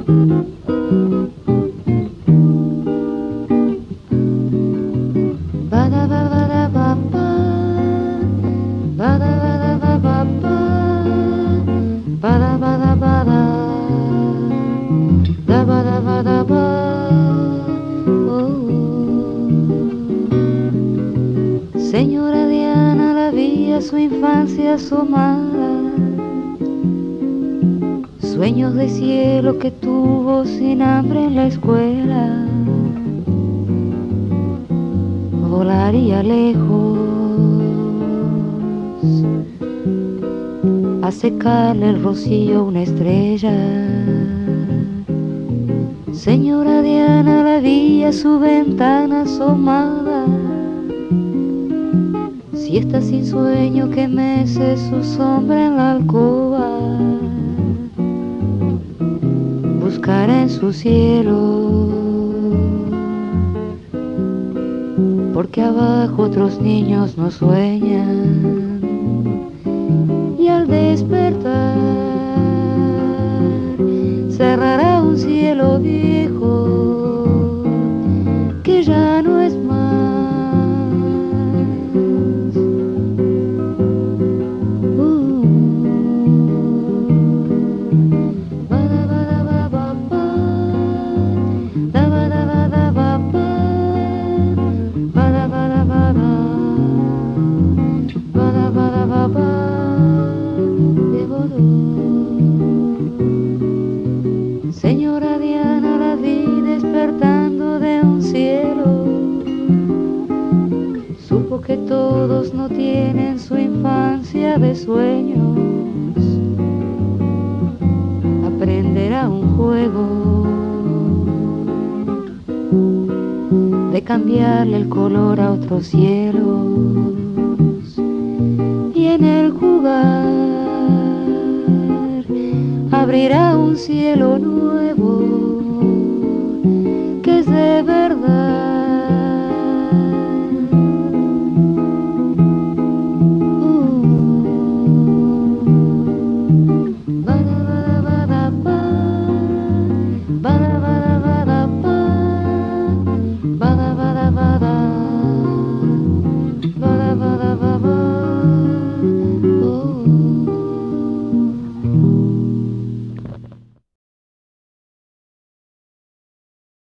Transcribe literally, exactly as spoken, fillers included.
Señora Diana, la vi a su infancia asomada, sueños de cielo que tuvo sin hambre en la escuela. Volaría lejos a secarle el rocío a una estrella. Señora Diana, la vi a su ventana asomada, siesta sin sueño que mece su sombra en la alcoba. Buscará en su cielo, porque abajo otros niños no sueñan. Y al despertar cerrará un cielo viejo que ya no es más. Señora Diana, la vi despertando de un cielo. Supo que todos no tienen su infancia de sueños. Aprenderá un juego de cambiarle el color a otros cielos. Y en el jugar abrirá un cielo nuevo